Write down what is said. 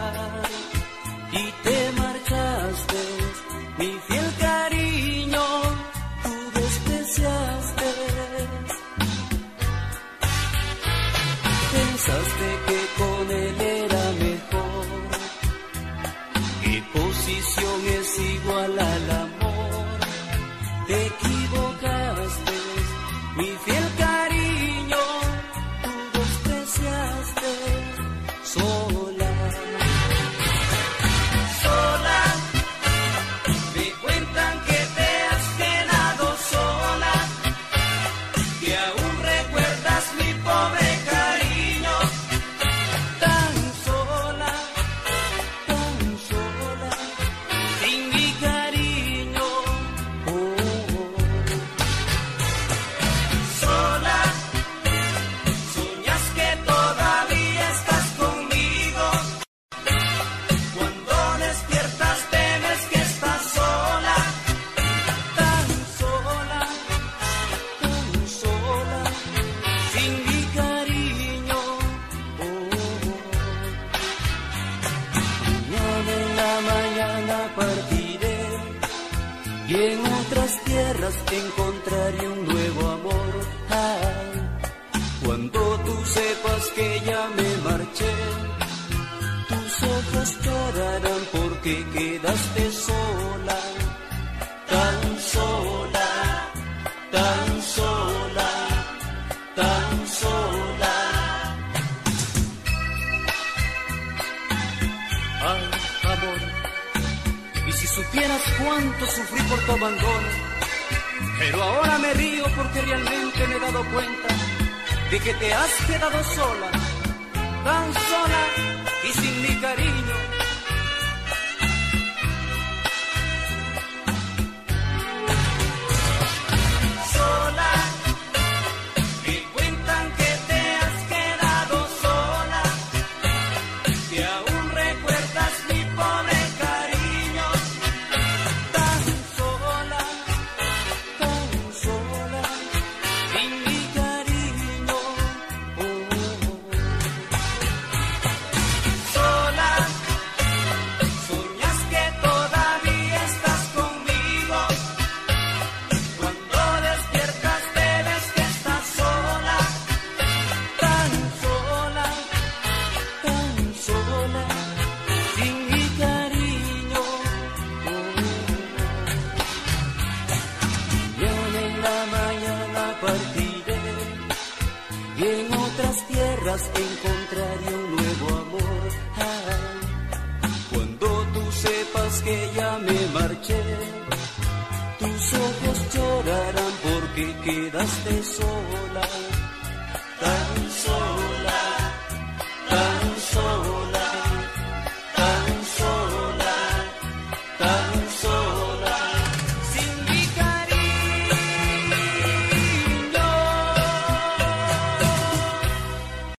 y te marchaste, mi fiel cariño, tú despreciaste. Pensaste que con él era mejor, que posición es igual al amor. Te equivocaste, mi fiel cariño, tú despreciaste. Sola, sola, me cuentan que te has quedado sola, que aún recuerdas mi pobre cariño. Tan sola, sin mi cariño. Sola, soñas que todavía estás conmigo. Cuando despiertas temes que estás sola. Tan sola, sin mi cariño. Mañana en la mañana partiré y en otras tierras encontraré un nuevo amor. Ay, cuando tú sepas que ya me marché, tus ojos llorarán porque quedaste sola. Tan sola, tan sola, tan sola. Ay, amor, y si supieras cuánto sufrí por tu abandono, pero ahora me río porque realmente me he dado cuenta de que te has quedado sola, tan sola y sin mi cariño. Sola, me cuentan que te has quedado sola, que aún recuerdas mi pobre cariño. Tan sola, sin mi cariño. Sola, soñas que todavía estás conmigo. Cuando despiertas te ves que estás sola. Tan sola, sin mi cariño. Mañana en la mañana partiré y en otras tierras encontraré un nuevo amor. Ay, cuando tú sepas que ya me marché, tus ojos llorarán porque quedaste sola.